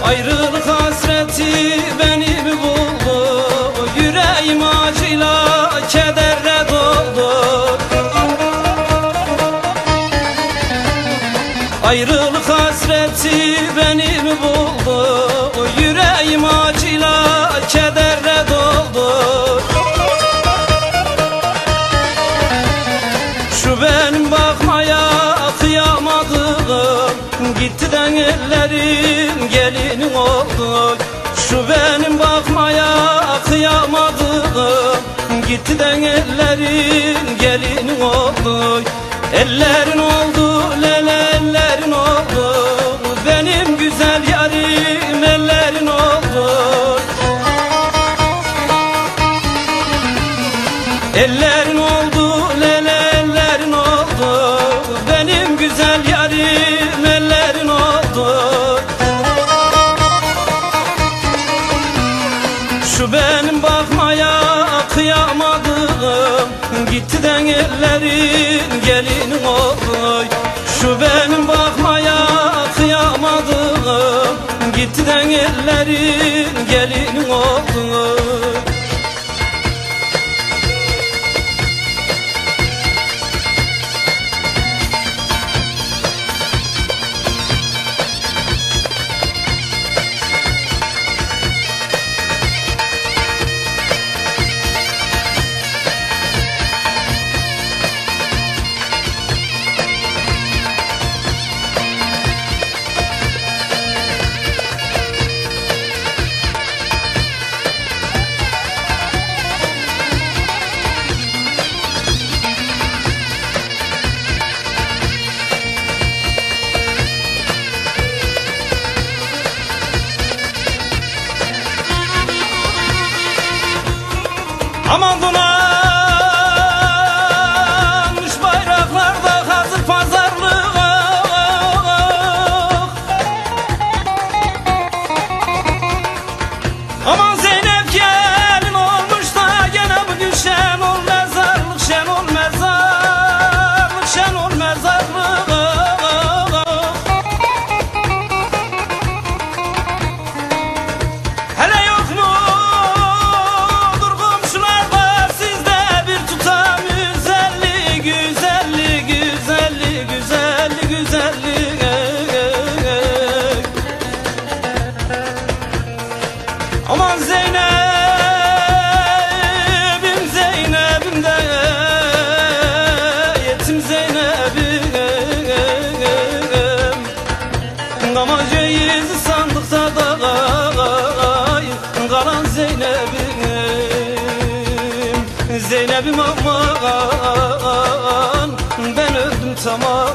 Ayrılık hasreti beni mi buldu? Yüreğim acıyla kederle doldu. Ayrılık hasreti beni mi buldu? Yüreğim acıyla kederle doldu. Şu benim bakmaya kıyamadığım, gittiden ellerin gelinin oldu. Şu benim bakmaya kıyamadığım, gittiden ellerin gelinin oldu. Ellerin oldu lele, ellerin oldu. Benim güzel yarim ellerin oldu. Ellerin oldu lele, ellerin oldu. Benim güzel yarim ellerin oldu. Şu benim bakmaya kıyamadığım, gittiden ellerin gelinin oldu. Şu benim bakmaya kıyamadığım, gittiden ellerin gelinin oldu. Aman donanmış bayraklarda hazır pazarlığa. Aman Zeynep gelin olmuş da gene bugün şen ol mezarlık, şen ol mezarlık, şen ol mezarlık. Hele yok mu? Aman Zeynep'im, Zeynep'im de yetim Zeynep'im. Gamacayız sandıkta da kalan Zeynep'im. Zeynep'im aman ben öldüm tamam.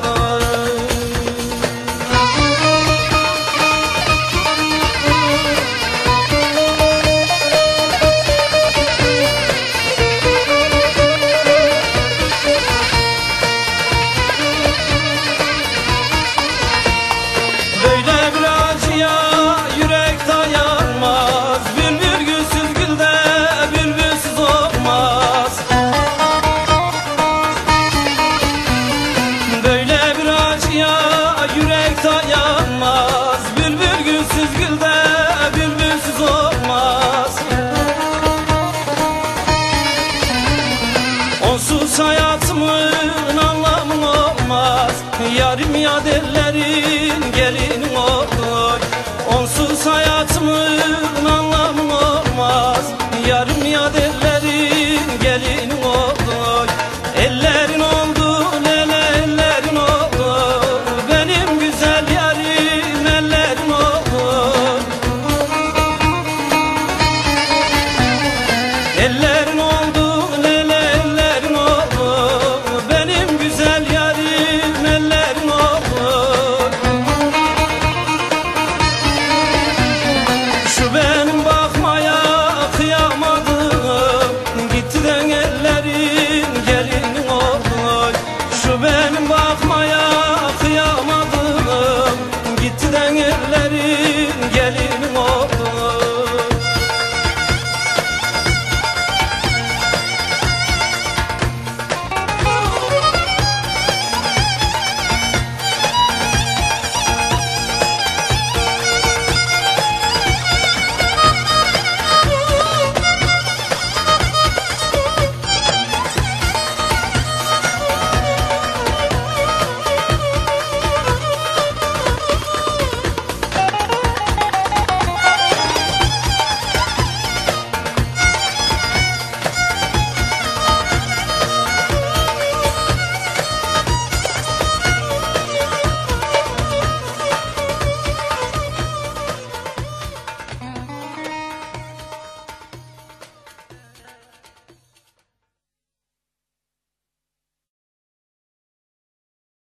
Yürek dayanmaz, bülbül gülsüz gülde bülbülsüz olmaz. Onsuz hayatımın anlamı olmaz. Yarim yad ellerin gelin